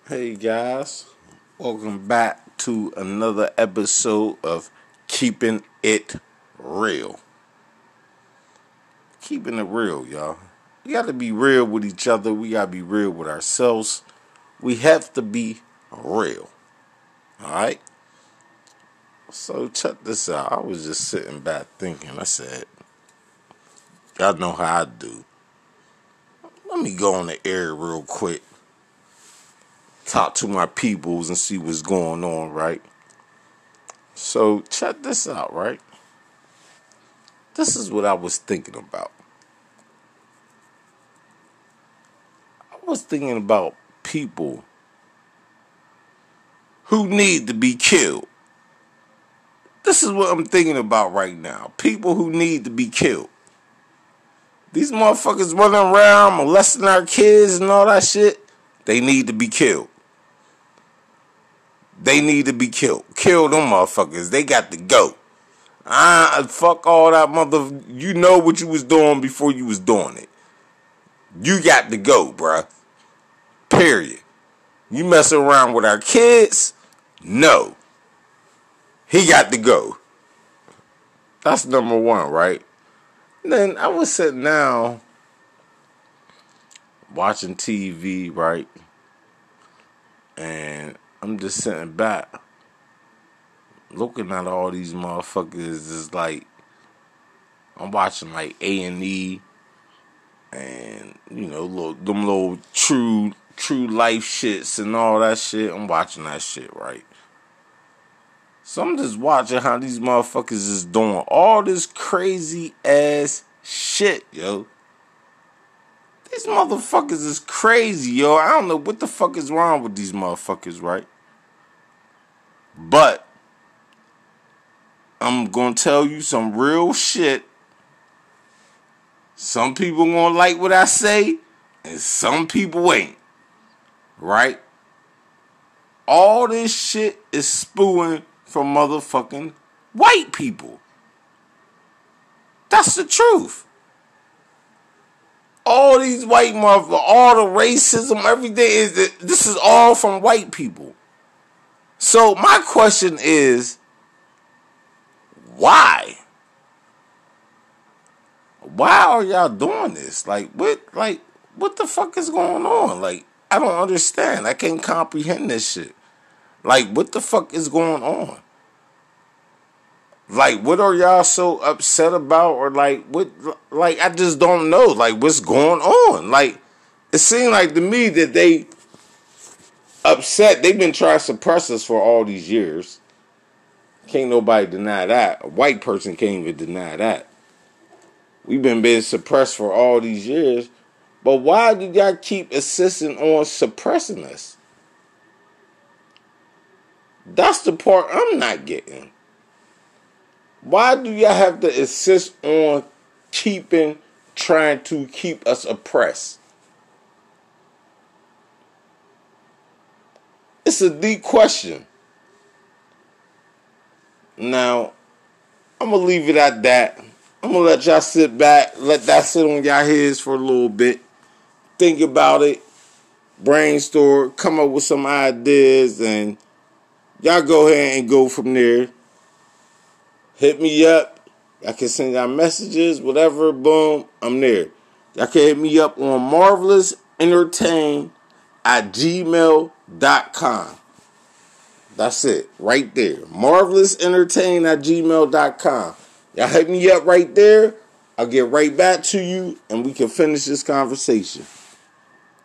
Hey guys, welcome back to another episode of Keeping It Real. Keeping it real, y'all. We gotta be real with each other. We gotta be real with ourselves. We have to be real. Alright? So check this out. I was just sitting back thinking. I said, y'all know how I do. Let me go on the air real quick. Talk to my peoples and see what's going on, right? So check this out, right? This is what I was thinking about. I was thinking about people who need to be killed. This is what I'm thinking about right now. People who need to be killed. These motherfuckers running around molesting our kids and all that shit, they need to be killed. They need to be killed. Kill them motherfuckers. They got to go. Fuck all that mother. You know what you was doing before you was doing it. You got to go, bruh. Period. You messing around with our kids? No. He got to go. That's number one, right? And then I was sitting down watching TV, right? And I'm just sitting back looking at all these motherfuckers. It's like I'm watching like A&E and you know them little true life shits and all that shit. I'm watching that shit, right? So I'm just watching how these motherfuckers is doing all this crazy ass shit, yo. These motherfuckers is crazy, yo. I don't know what the fuck is wrong with these motherfuckers, right? But I'm gonna tell you some real shit. Some people gonna like what I say, and some people ain't. Right? All this shit is spewing from motherfucking white people. That's the truth. All these white motherfuckers, all the racism, everything this is all from white people. So my question is, why? Why are y'all doing this? Like what the fuck is going on? Like, I don't understand. I can't comprehend this shit. Like, what the fuck is going on? Like, what are y'all so upset about? Or like, what? Like, I just don't know. Like, what's going on? Like, it seems like to me that they upset. They've been trying to suppress us for all these years. Can't nobody deny that. A white person can't even deny that. We've been being suppressed for all these years. But why do y'all keep insisting on suppressing us? That's the part I'm not getting. Why do y'all have to insist on trying to keep us oppressed? It's a deep question. Now, I'm going to leave it at that. I'm going to let y'all sit back, let that sit on y'all heads for a little bit. Think about it, brainstorm, come up with some ideas, and y'all go ahead and go from there. Hit me up. I can send y'all messages, whatever, boom, I'm there. Y'all can hit me up on marvelousentertain@gmail.com. That's it, right there. marvelousentertain@gmail.com. Y'all hit me up right there. I'll get right back to you, and we can finish this conversation.